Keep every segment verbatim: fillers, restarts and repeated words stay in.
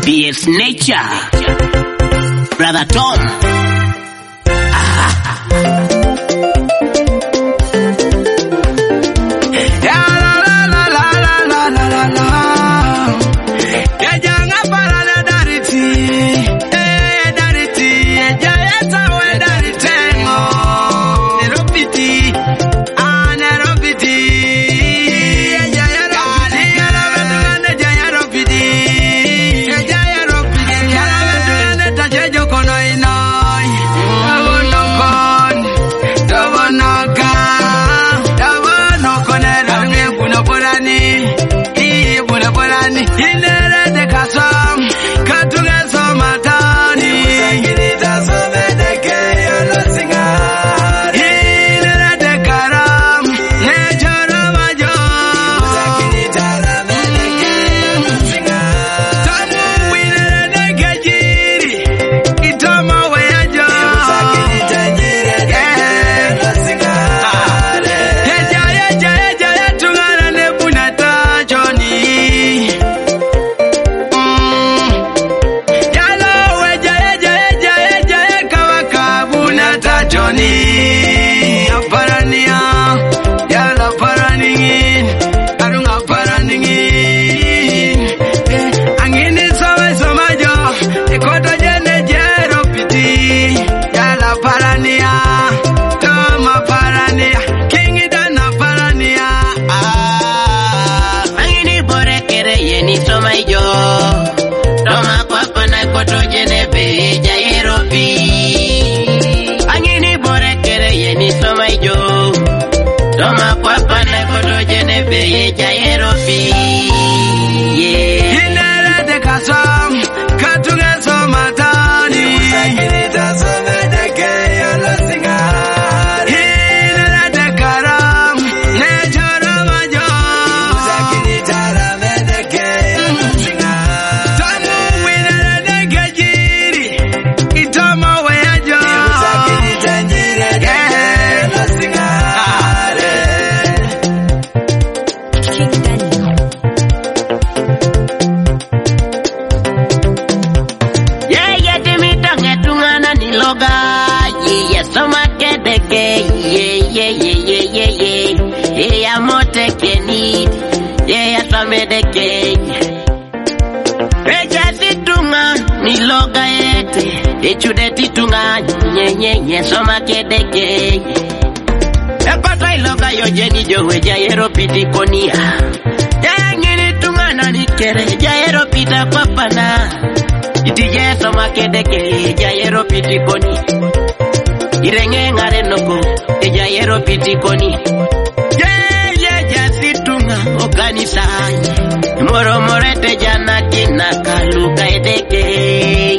B S Nature, Brother Tom. Echudeti tunga nye nye nye soma kedeke. Epata iloga yo jeni jowe jaero piti konia. Jaya ngini tunga na nikere jaero pita papana. Itije soma kedeke jaero piti koni. Irenge ngare noko jaero piti koni. Ye ye jasi tunga okanisa. Moro morete jana kina kaluka edeke.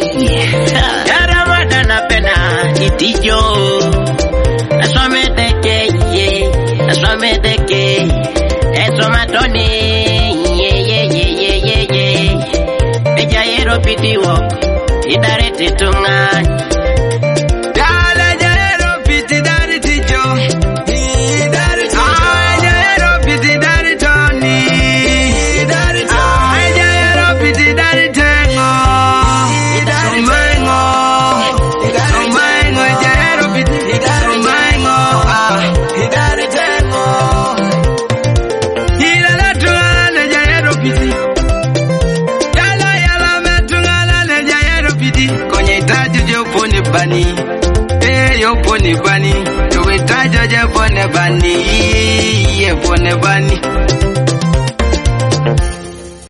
Itijo asomedeke ye asomedeke esomatoni ye ye ye ye ye ye ejaero pitiwo idarete tunga dala jaero piti dariti jo idariti ah jaero piti daritoni idariti ah jaero piti daritengo idaritengo bani eh yo pone bani to we taja je pone bani ye pone bani